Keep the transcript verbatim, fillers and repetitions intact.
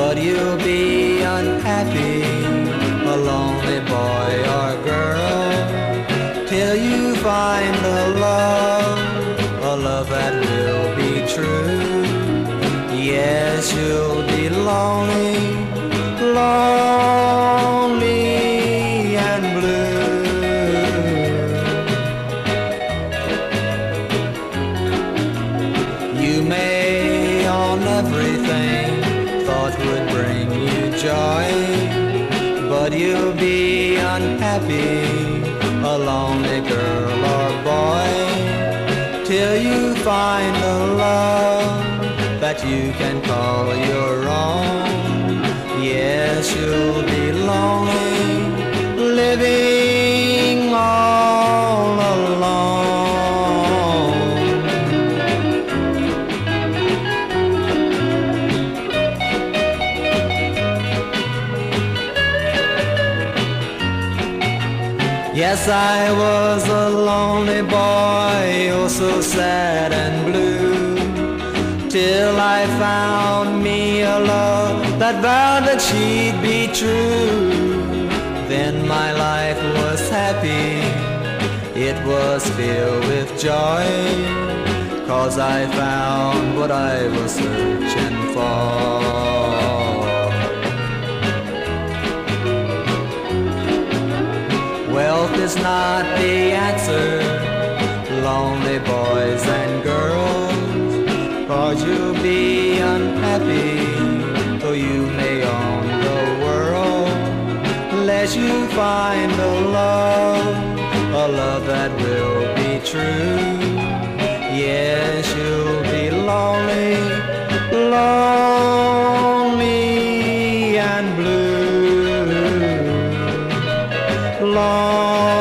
but you'll be unhappy, a lonely boy or girl, till you find a love, a love that will be true. Yes, you'll be lonely, lonely and blue. You may own everything thought would bring you joy, but you'll be unhappy, a lonely girl or boy, till you find a love that you can call your own. Yes, you'll be lonely, living all alone. Yes, I was a lonely boy, oh so sad and blue, till I found me a love that vowed that she'd be true. Then my life was happy, it was filled with joy, 'cause I found what I was searching for. Wealth is not the answer, lonely boys and girls, 'cause you'll be unhappy, though you may own the world, unless you find a love, a love that will be true. Yes, you'll be lonely, lonely and blue. Lonely